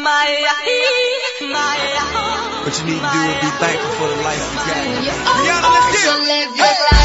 What you need to do is be thankful for the life you got. Let's get it.